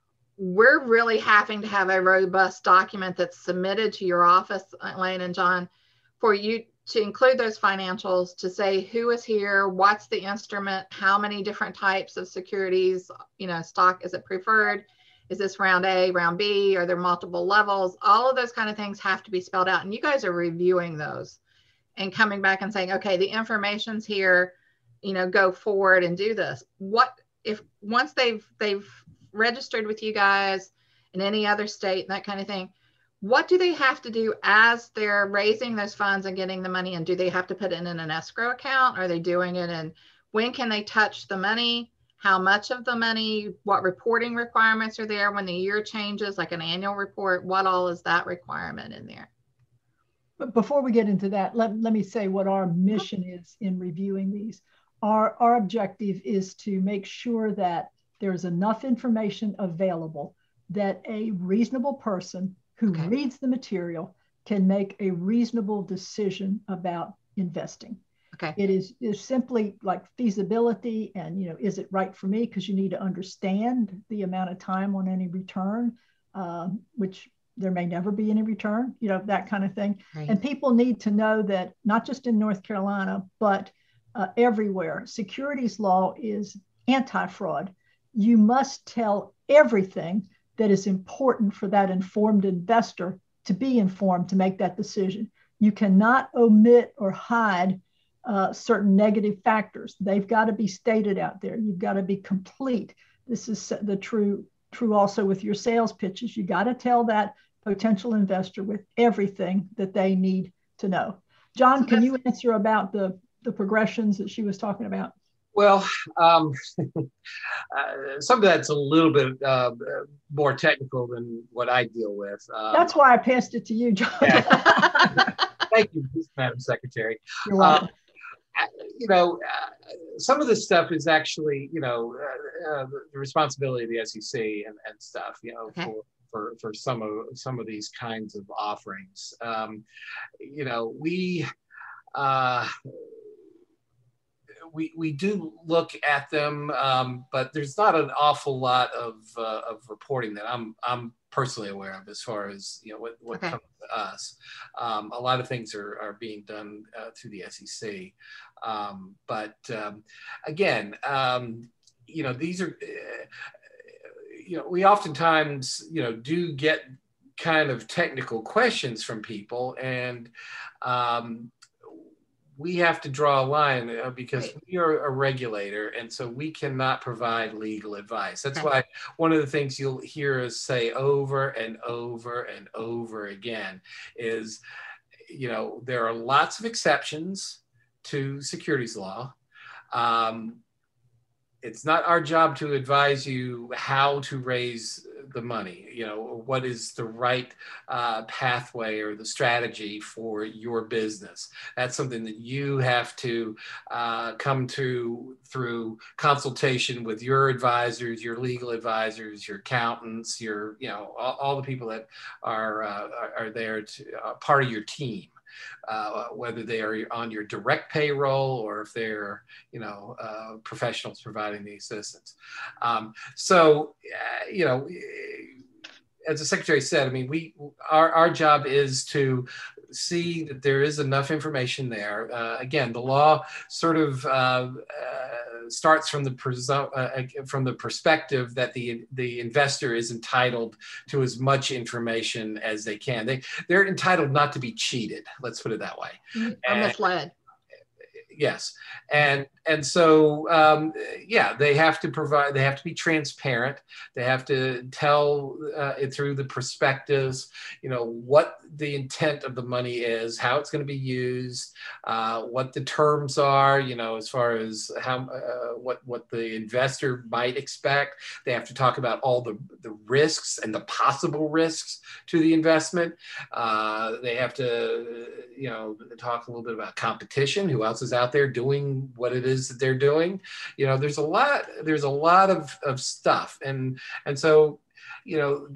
we're really having to have a robust document that's submitted to your office, Elaine and John, for you to include those financials, to say who is here, what's the instrument, how many different types of securities, you know, stock, is it preferred? Is this round A, round B? Are there multiple levels? All of those kind of things have to be spelled out. And you guys are reviewing those and coming back and saying, okay, the information's here, you know, go forward and do this. What if once they've they've registered with you guys in any other state and that kind of thing, what do they have to do as they're raising those funds and getting the money in? Do they have to put it in an escrow account? Are they doing it in, when can they touch the money? How much of the money? What reporting requirements are there when the year changes, like an annual report? What all is that requirement in there? But before we get into that, let, let me say what our mission is in reviewing these. Our, our objective is to make sure that there's enough information available that a reasonable person who okay. reads the material can make a reasonable decision about investing. Okay. It is, is simply like feasibility and, you know, is it right for me? Because you need to understand the amount of time on any return, um, which there may never be any return, you know, that kind of thing. Right. And people need to know that not just in North Carolina, but uh, everywhere, securities law is anti-fraud. You must tell everything that is important for that informed investor to be informed to make that decision. You cannot omit or hide uh, certain negative factors. They've got to be stated out there. You've got to be complete. This is the true, true also with your sales pitches. You got to tell that potential investor with everything that they need to know. John, can you answer about the, the progressions that she was talking about? Well, um, uh, some of that's a little bit uh, more technical than what I deal with. Um, that's why I passed it to you, John. Yeah. Thank you, Madam Secretary. You're welcome. Uh, you know, uh, some of this stuff is actually, you know, uh, uh, the responsibility of the S E C and, and stuff, you know, okay. for, for, for some of some of these kinds of offerings. Um, you know, we... Uh, We, we do look at them, um, but there's not an awful lot of, uh, of reporting that I'm I'm personally aware of as far as, you know, what, what okay. comes to us. Um, a lot of things are, are being done uh, through the S E C. Um, but um, again, um, you know, these are, uh, you know, we oftentimes, you know, do get kind of technical questions from people, and um, we have to draw a line uh, because Right. we are a regulator, and so we cannot provide legal advice. That's Okay. why one of the things you'll hear us say over and over and over again is, you know, there are lots of exceptions to securities law. Um, it's not our job to advise you how to raise the money, you know, or what is the right uh, pathway or the strategy for your business. That's something that you have to uh, come to through consultation with your advisors, your legal advisors, your accountants, your, you know, all, all the people that are, uh, are there to uh, part of your team. Uh, whether they are on your direct payroll or if they're, you know, uh, professionals providing the assistance. Um, so, uh, you know, as the secretary said, I mean, we our, our job is to see that there is enough information there. Uh, again, the law sort of uh, uh, starts from the presu- uh, from the perspective that the the investor is entitled to as much information as they can. They they're entitled not to be cheated. Let's put it that way. Or And, misled. yes, and and so um, yeah, they have to provide. They have to be transparent. They have to tell uh, it through the perspectives. You know what the intent of the money is, how it's going to be used, uh, what the terms are. You know, as far as how uh, what what the investor might expect. They have to talk about all the the risks and the possible risks to the investment. Uh, they have to you know talk a little bit about competition. Who else is out there doing what it is that they're doing? You know, there's a lot, there's a lot of, of stuff. And, and so, you know,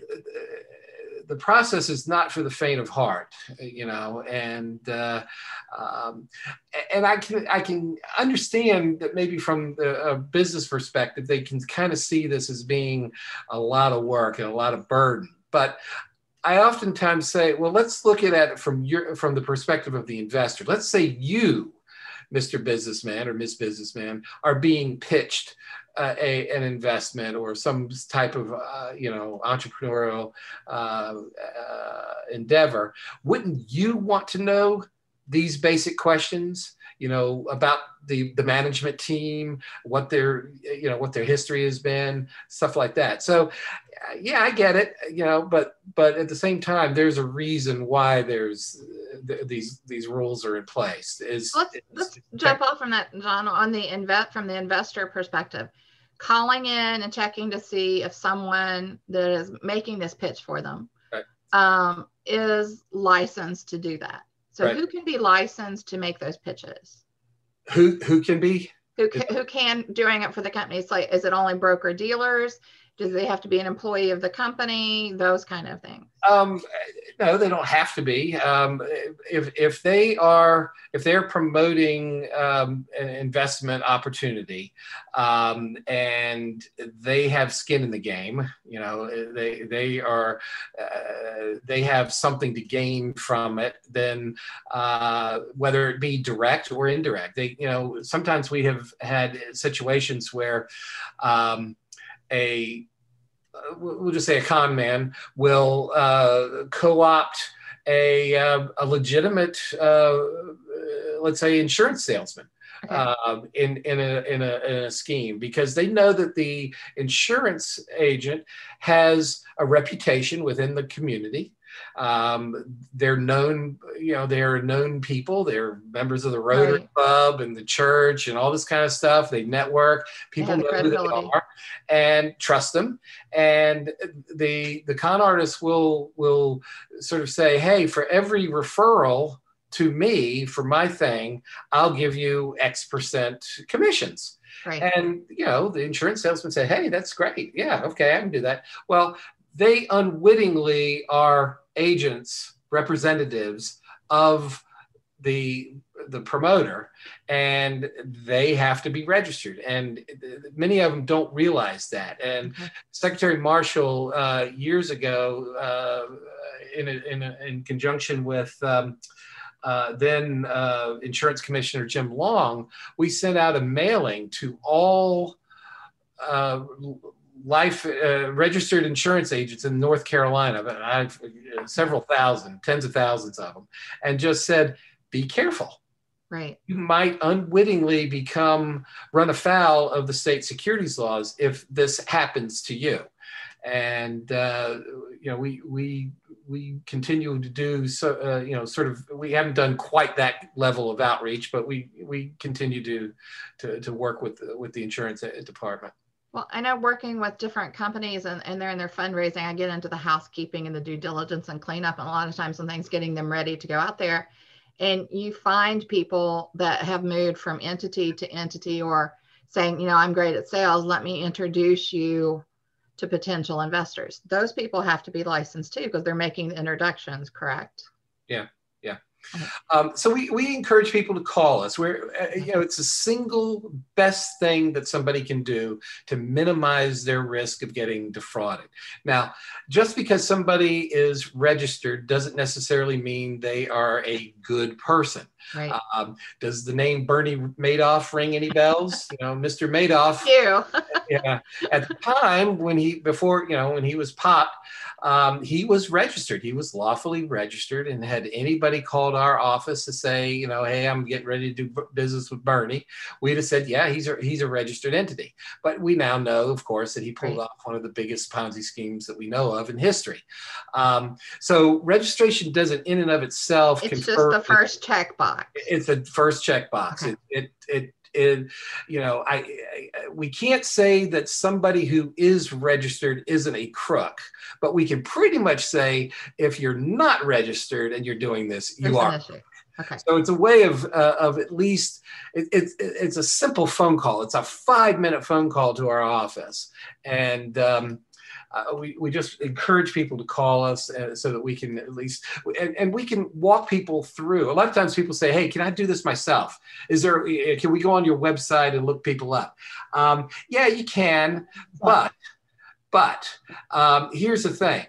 the process is not for the faint of heart, you know, and, uh, um, and I can, I can understand that maybe from a business perspective, they can kind of see this as being a lot of work and a lot of burden, but I oftentimes say, well, let's look at it from your, from the perspective of the investor. Let's say you, Mister Businessman or Miss Businessman, are being pitched uh, a, an investment or some type of, uh, you know, entrepreneurial uh, uh, endeavor. Wouldn't you want to know these basic questions, you know, about the, the management team, what their, you know, what their history has been, stuff like that. So, yeah, I get it, you know, but but at the same time, there's a reason why there's th- these these rules are in place. Is Let's, let's jump off from that, John, on the invest from the investor perspective. Calling in and checking to see if someone that is making this pitch for them right. um, is licensed to do that. So right. who can be licensed to make those pitches? Who who can be? Who can, who can doing it for the company? It's like, is it only broker dealers? Do they have to be an employee of the company? Those kind of things. Um, no, they don't have to be. Um, if if they are if they're promoting um, an investment opportunity um, and they have skin in the game, you know, they they are uh, they have something to gain from it. Then uh, whether it be direct or indirect, they you know sometimes we have had situations where. Um, a we'll just say a con man will uh, co-opt a, uh, a legitimate, uh, let's say, insurance salesman Okay. uh, in, in, a, in, a, in a scheme because they know that the insurance agent has a reputation within the community. Um, they're known, you know, they're known people. They're members of the Rotary Right. Club and the church and all this kind of stuff. They network. People They have know the who they credibility. are and trust them. And the the con artist will will sort of say, hey, for every referral to me for my thing, I'll give you X percent commissions. Right. And, you know, the insurance salesman say, hey, that's great. Yeah, okay, I can do that. Well, they unwittingly are agents, representatives of the the promoter, and they have to be registered. And many of them don't realize that. And Okay. Secretary Marshall, uh, years ago, uh, in, a, in, a, in conjunction with um, uh, then uh, Insurance Commissioner Jim Long, we sent out a mailing to all uh, life uh, registered insurance agents in North Carolina, but I've uh, several thousand, tens of thousands of them, and just said, be careful. Right. you might unwittingly become run afoul of the state securities laws if this happens to you. And uh, you know, we we we continue to do so. Uh, you know, sort of. We haven't done quite that level of outreach, but we we continue to to, to work with with the insurance department. Well, I know working with different companies and, and they're in their fundraising, I get into the housekeeping and the due diligence and cleanup, and a lot of times some things getting them ready to go out there. And you find people that have moved from entity to entity or saying, you know, I'm great at sales, let me introduce you to potential investors. Those people have to be licensed too because they're making the introductions, correct? Yeah, yeah. Um, so we, we encourage people to call us. We're, uh, you know, it's the single best thing that somebody can do to minimize their risk of getting defrauded. Now, just because somebody is registered doesn't necessarily mean they are a good person. Right. Um, does the name Bernie Madoff ring any bells? You know, Mister Madoff. You. Yeah. At the time when he, before, you know, when he was popped, um, he was registered. He was lawfully registered, and had anybody called our office to say, you know, hey, I'm getting ready to do business with Bernie, we'd have said, yeah, he's a, he's a registered entity. But we now know, of course, that he pulled Right. off one of the biggest Ponzi schemes that we know of in history. Um, so registration doesn't in and of itself It's just confer- the first checkbox. It's the first checkbox. Okay. It, it, it, it, you know, I, I, we can't say that somebody who is registered isn't a crook, but we can pretty much say if you're not registered and you're doing this, There's you an are. issue. Okay. So it's a way of uh, of at least it, it, it's a simple phone call. It's a five minute phone call to our office, and um, uh, we we just encourage people to call us uh, so that we can at least and, and we can walk people through. A lot of times people say, "Hey, can I do this myself? Is there? Can we go on your website and look people up?" Um, yeah, you can, but but um, here's the thing: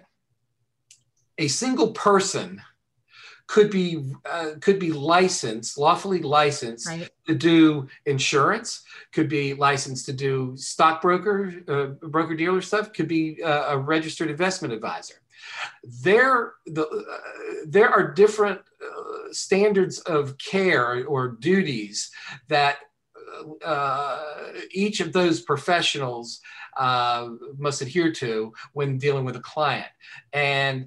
a single person could be uh, could be licensed, lawfully licensed Right. to do insurance, could be licensed to do stockbroker, uh, broker dealer stuff, could be uh, a registered investment advisor. There, the, uh, there are different uh, standards of care or duties that uh, each of those professionals uh, must adhere to when dealing with a client. And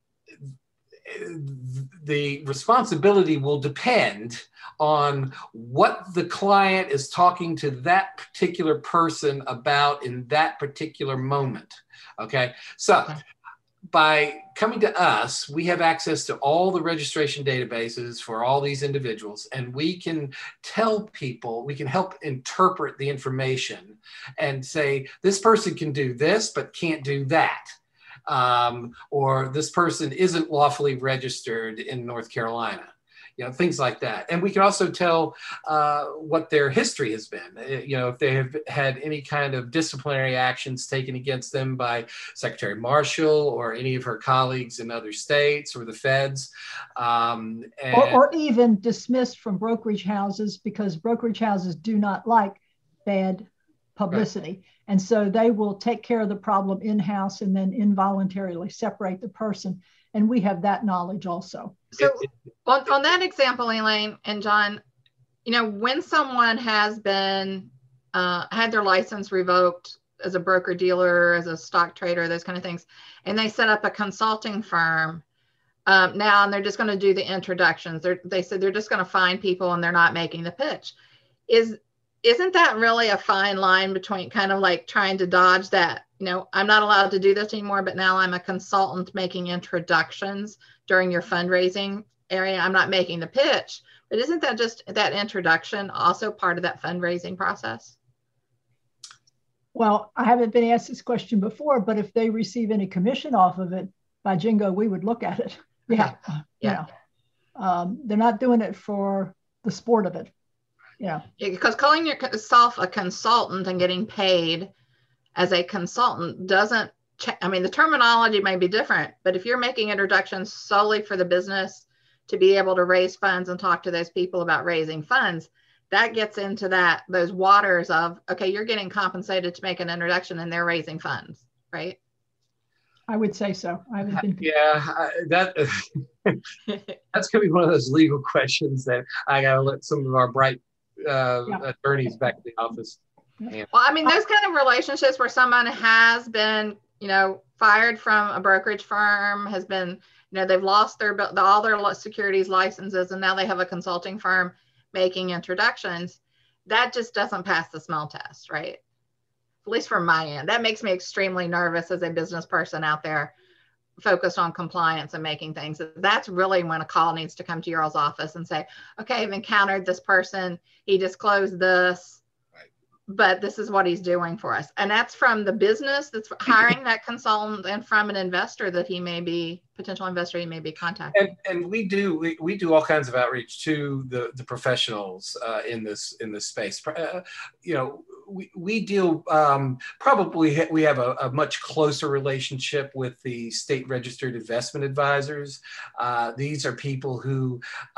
the responsibility will depend on what the client is talking to that particular person about in that particular moment. Okay. So Okay. by coming to us, we have access to all the registration databases for all these individuals, and we can tell people, we can help interpret the information and say, this person can do this, but can't do that. Um, or this person isn't lawfully registered in North Carolina, you know, things like that. And we can also tell uh, what their history has been, you know, if they have had any kind of disciplinary actions taken against them by Secretary Marshall or any of her colleagues in other states or the feds. Um, and, or, or even dismissed from brokerage houses, because brokerage houses do not like bad publicity. Right. And so they will take care of the problem in-house and then involuntarily separate the person. And we have that knowledge also. So on, on that example, Elaine and John, you know, when someone has been, uh, had their license revoked as a broker dealer, as a stock trader, those kind of things, and they set up a consulting firm um, now, and they're just going to do the introductions. They're, they said they're just going to find people and they're not making the pitch. Is Isn't that really a fine line between kind of like trying to dodge that, you know, I'm not allowed to do this anymore, but now I'm a consultant making introductions during your fundraising area. I'm not making the pitch, but isn't that just that introduction also part of that fundraising process? Well, I haven't been asked this question before, but if they receive any commission off of it, by jingo, we would look at it. Yeah. Okay. You Yeah. know, um, they're not doing it for the sport of it. Yeah. Because calling yourself a consultant and getting paid as a consultant doesn't, ch- I mean, the terminology may be different, but if you're making introductions solely for the business to be able to raise funds and talk to those people about raising funds, that gets into that, those waters of, okay, you're getting compensated to make an introduction and they're raising funds, right? I would say so. I haven't been. Yeah, I, that that's gonna be one of those legal questions that I gotta let some of our bright uh, yeah. attorneys back in the office. Yeah. Well, I mean, those kind of relationships where someone has been, you know, fired from a brokerage firm, has been, you know, they've lost their all their securities licenses, and now they have a consulting firm making introductions. That just doesn't pass the smell test, right? At least from my end. That makes me extremely nervous as a business person out there focused on compliance and making things. That's really when a call needs to come to your all's office and say, okay, I've encountered this person. He disclosed this, right, but this is what he's doing for us. And that's from the business that's hiring that consultant, and from an investor that he may be, potential investor he may be contacting. And, and we do we, we do all kinds of outreach to the, the professionals uh, in this in this space. Uh, you know, we, we deal um, probably ha- we have a, a much closer relationship with the state registered investment advisors. Uh, these are people who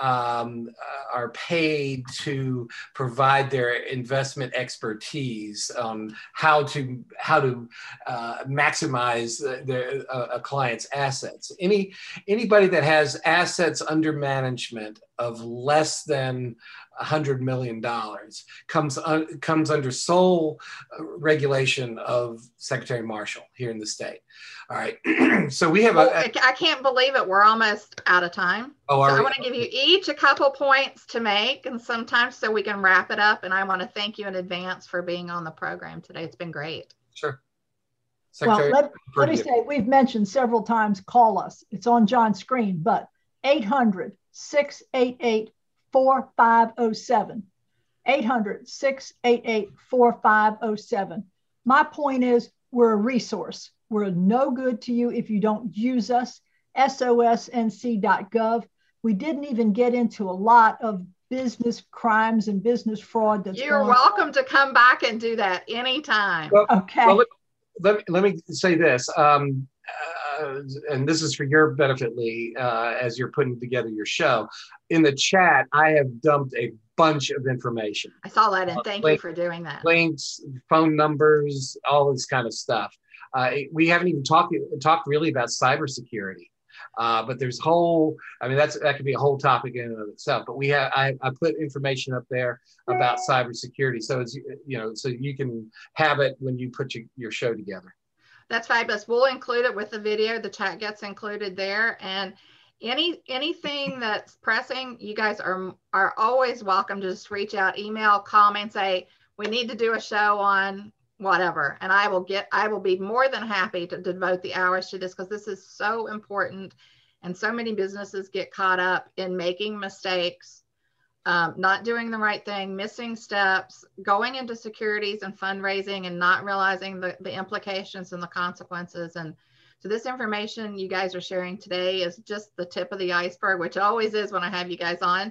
um, are paid to provide their investment expertise on how to how to uh, maximize their, uh, a client's assets. Any anybody that has assets under management of less than one hundred million dollars comes, un, comes under sole regulation of Secretary Marshall here in the state. All right. So we have well, a, a. I can't believe it. We're almost out of time. Oh, so I want to give you each a couple points to make, and sometimes so we can wrap it up. And I want to thank you in advance for being on the program today. It's been great. Sure. Secretary, well, let, let me say, we've mentioned several times, call us. It's on John's screen, but eight hundred, six eight eight, four five zero seven. eight hundred, six eight eight, four five zero seven. My point is, we're a resource. We're no good to you if you don't use us. S O S N C dot gov. We didn't even get into a lot of business crimes and business fraud. That's You're welcome on. to come back and do that anytime. Well, okay. Well, let, let, let me say this. Um, Uh, and this is for your benefit, Lee, uh, as you're putting together your show. In the chat, I have dumped a bunch of information. I saw that, and thank uh, links, you for doing that. Links, phone numbers, all this kind of stuff. Uh, we haven't even talked talked really about cybersecurity, uh, but there's whole. I mean, that's that could be a whole topic in and of itself. But we have I, I put information up there about cybersecurity, so it's you know so you can have it when you put your, your show together. That's fabulous. We'll include it with the video. The chat gets included there. And any anything that's pressing, you guys are are always welcome to just reach out, email, call me, and say, we need to do a show on whatever. And I will get, I will be more than happy to devote the hours to this, because this is so important. And so many businesses get caught up in making mistakes, Um, not doing the right thing, missing steps, going into securities and fundraising and not realizing the, the implications and the consequences. And so this information you guys are sharing today is just the tip of the iceberg, which it always is when I have you guys on.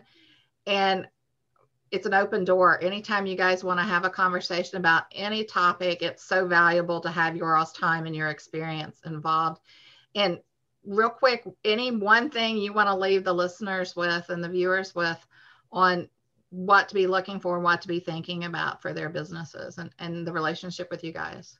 And it's an open door. Anytime you guys want to have a conversation about any topic, it's so valuable to have your all's time and your experience involved. And real quick, any one thing you want to leave the listeners with and the viewers with on what to be looking for and what to be thinking about for their businesses and, and the relationship with you guys?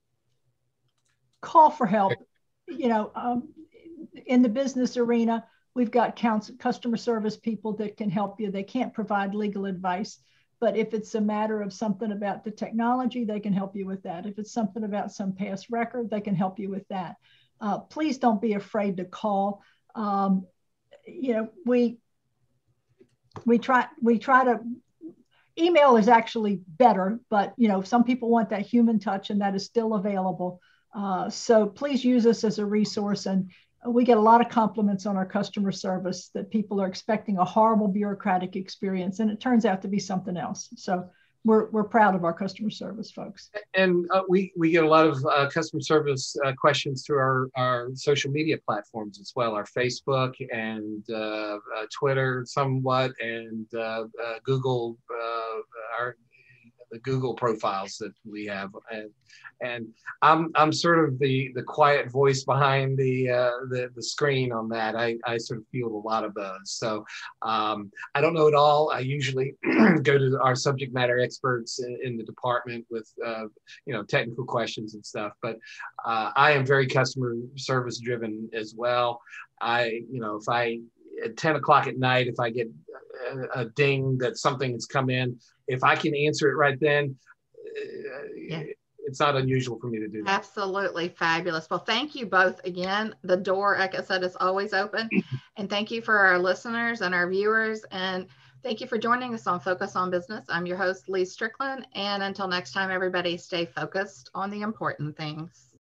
Call for help. You know, um, in the business arena, we've got counsel, customer service people that can help you. They can't provide legal advice, but if it's a matter of something about the technology, they can help you with that. If it's something about some past record, they can help you with that. Uh, please don't be afraid to call. Um, you know, we, we try, we try to, email is actually better, but you know, some people want that human touch, and that is still available. Uh, so please use us as a resource. And we get a lot of compliments on our customer service that people are expecting a horrible bureaucratic experience, and it turns out to be something else. So we're, we're proud of our customer service folks. And uh, we, we get a lot of uh, customer service uh, questions through our, our social media platforms as well, our Facebook and uh, uh, Twitter somewhat, and uh, uh, Google, uh, our the Google profiles that we have, and and I'm I'm sort of the the quiet voice behind the uh, the the screen on that. I I sort of field a lot of those. So um, I don't know it all. I usually go to our subject matter experts in, in the department with uh, you know technical questions and stuff. But uh, I am very customer service driven as well. I you know if I at ten o'clock at night, if I get a, a ding that something has come in, if I can answer it right then, uh, yeah. It's not unusual for me to do that. Absolutely fabulous. Well, thank you both again. The door, like I said, is always open. And thank you for our listeners and our viewers. And thank you for joining us on Focus on Business. I'm your host, Lee Strickland. And until next time, everybody, stay focused on the important things.